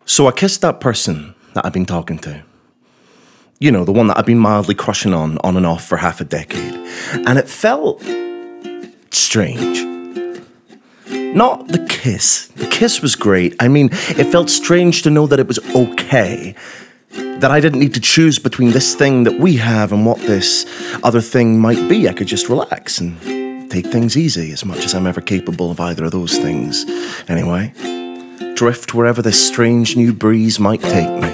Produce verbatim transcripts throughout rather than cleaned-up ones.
So I kissed that person that I've been talking to. You know, the one that I've been mildly crushing on, on and off for half a decade. And it felt strange. Not the kiss. The kiss was great. I mean, it felt strange to know that it was okay. That I didn't need to choose between this thing that we have and what this other thing might be. I could just relax and take things easy as much as I'm ever capable of either of those things. Anyway, drift wherever this strange new breeze might take me.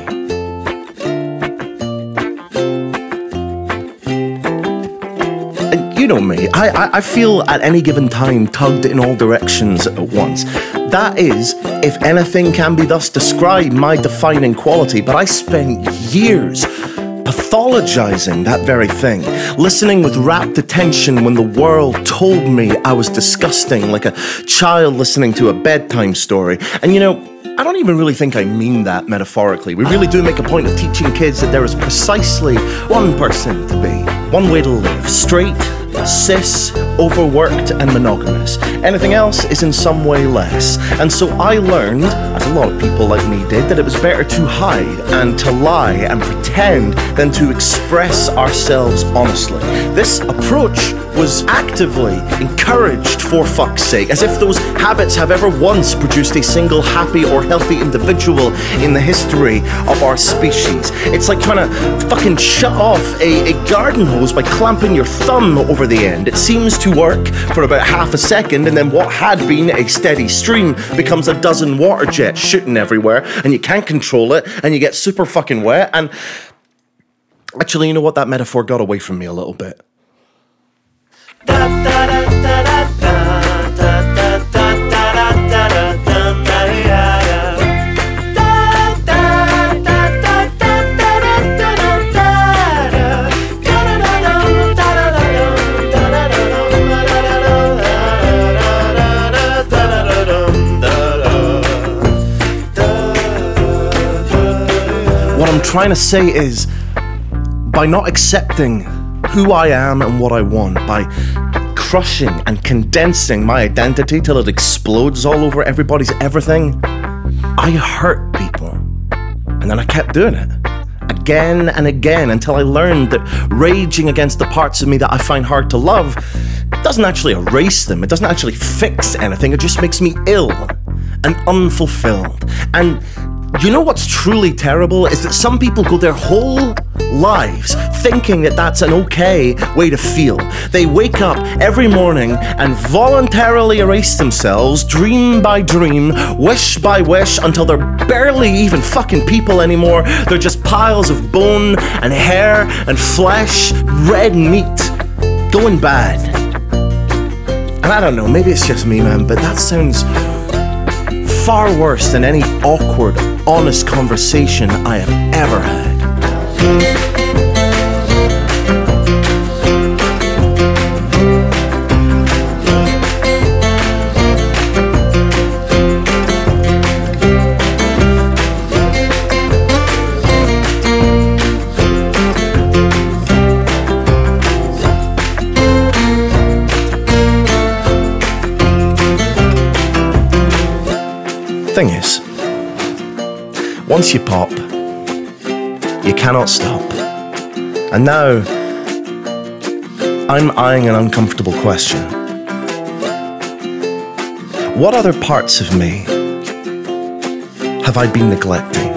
And you know me, I, I, I feel at any given time tugged in all directions at once. That is, if anything can be thus described, my defining quality. But I spent years pathologizing that very thing, listening with rapt attention when the world told me I was disgusting, like a child listening to a bedtime story. And you know, I don't even really think I mean that metaphorically. We really do make a point of teaching kids that there is precisely one person to be, one way to live, straight, cis, overworked and monogamous. Anything else is in some way less. And so I learned, as a lot of people like me did, that it was better to hide and to lie and pretend than to express ourselves honestly. This approach was actively encouraged, for fuck's sake, as if those habits have ever once produced a single happy or healthy individual in the history of our species. It's like trying to fucking shut off a, a garden hose by clamping your thumb over the end. It seems to work for about half a second, and then what had been a steady stream becomes a dozen water jets shooting everywhere, and you can't control it, and you get super fucking wet. And actually, you know what? That metaphor got away from me a little bit. What I'm trying to say is, by not accepting who I am and what I want, by crushing and condensing my identity till it explodes all over everybody's everything, I hurt people. And then I kept doing it again and again until I learned that raging against the parts of me that I find hard to love doesn't actually erase them. It doesn't actually fix anything. It just makes me ill and unfulfilled. And you know what's truly terrible is that some people go their whole lives thinking that that's an okay way to feel. They wake up every morning and voluntarily erase themselves, dream by dream, wish by wish, until they're barely even fucking people anymore. They're just piles of bone and hair and flesh, red meat, going bad. And I don't know, maybe it's just me, man, but that sounds far worse than any awkward, honest conversation I have ever had. Thing is, once you pop, you cannot stop. And now, I'm eyeing an uncomfortable question. What other parts of me have I been neglecting?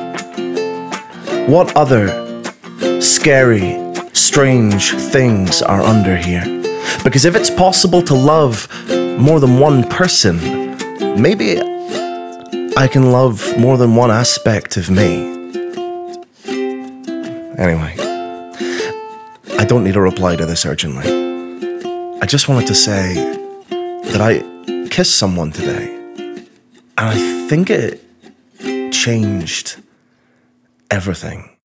What other scary, strange things are under here? Because if it's possible to love more than one person, maybe I can love more than one aspect of me. Anyway, I don't need a reply to this urgently. I just wanted to say that I kissed someone today, and I think it changed everything.